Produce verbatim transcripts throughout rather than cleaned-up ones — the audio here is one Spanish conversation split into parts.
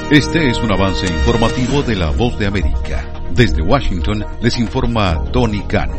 Este es un avance informativo de La Voz de América. Desde Washington les informa Tony Cano.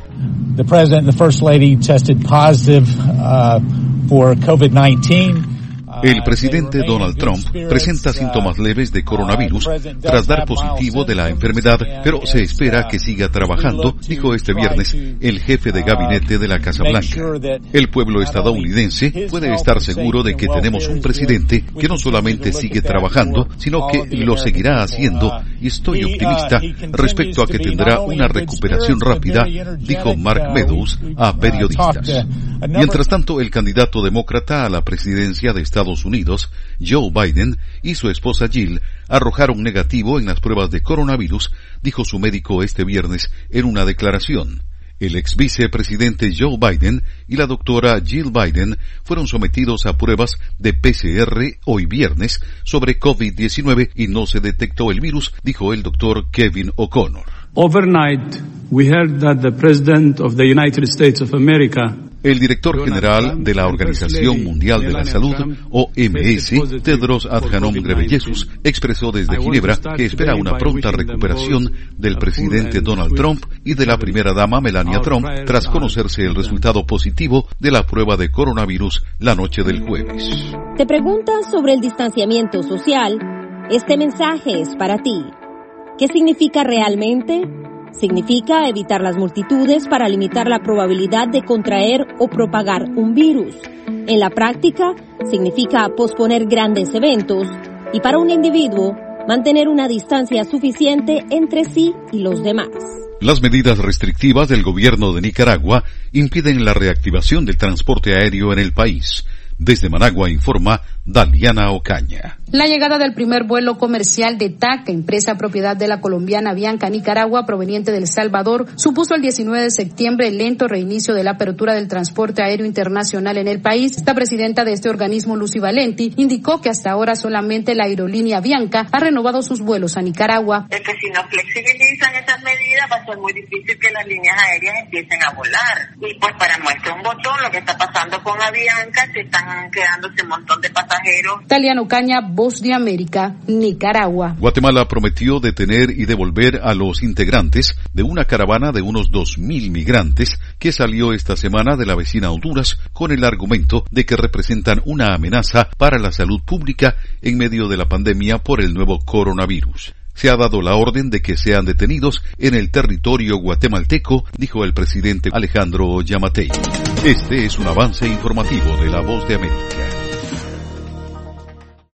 The President and the First Lady tested positive uh, for COVID nineteen. El presidente Donald Trump presenta síntomas leves de coronavirus tras dar positivo de la enfermedad, pero se espera que siga trabajando, dijo este viernes el jefe de gabinete de la Casa Blanca. El pueblo estadounidense puede estar seguro de que tenemos un presidente que no solamente sigue trabajando, sino que lo seguirá haciendo, y estoy optimista respecto a que tendrá una recuperación rápida, dijo Mark Meadows a periodistas. Mientras tanto, el candidato demócrata a la presidencia de Estados Unidos, Joe Biden, y su esposa Jill arrojaron negativo en las pruebas de coronavirus, dijo su médico este viernes en una declaración. El ex vicepresidente Joe Biden y la doctora Jill Biden fueron sometidos a pruebas de P C R hoy viernes sobre COVID diecinueve y no se detectó el virus, dijo el doctor Kevin O'Connor. Overnight, we heard that the President of the United States of America, el director general de la Organización Mundial de la Salud, O M S, Tedros Adhanom Ghebreyesus, expresó desde Ginebra que espera una pronta recuperación del presidente Donald Trump y de la primera dama Melania Trump tras conocerse el resultado positivo de la prueba de coronavirus la noche del jueves. ¿Te preguntas sobre el distanciamiento social? Este mensaje es para ti. ¿Qué significa realmente? Significa evitar las multitudes para limitar la probabilidad de contraer o propagar un virus. En la práctica, significa posponer grandes eventos y para un individuo, mantener una distancia suficiente entre sí y los demás. Las medidas restrictivas del gobierno de Nicaragua impiden la reactivación del transporte aéreo en el país. Desde Managua informa Daliana Ocaña. La llegada del primer vuelo comercial de T A C, empresa propiedad de la colombiana Avianca Nicaragua proveniente de El Salvador, supuso el diecinueve de septiembre el lento reinicio de la apertura del transporte aéreo internacional en el país. La presidenta de este organismo, Lucy Valenti, indicó que hasta ahora solamente la aerolínea Avianca ha renovado sus vuelos a Nicaragua. Es que si no flexibilizan esas medidas va a ser muy difícil que las líneas aéreas empiecen a volar. Y pues para muestra un botón lo que está pasando con Avianca, se están quedándose un montón de pasajeros. Daliana Ocaña, Voz de América, Nicaragua. Guatemala prometió detener y devolver a los integrantes de una caravana de unos dos mil migrantes que salió esta semana de la vecina Honduras con el argumento de que representan una amenaza para la salud pública en medio de la pandemia por el nuevo coronavirus. Se ha dado la orden de que sean detenidos en el territorio guatemalteco, dijo el presidente Alejandro Yamatei. Este es un avance informativo de La Voz de América.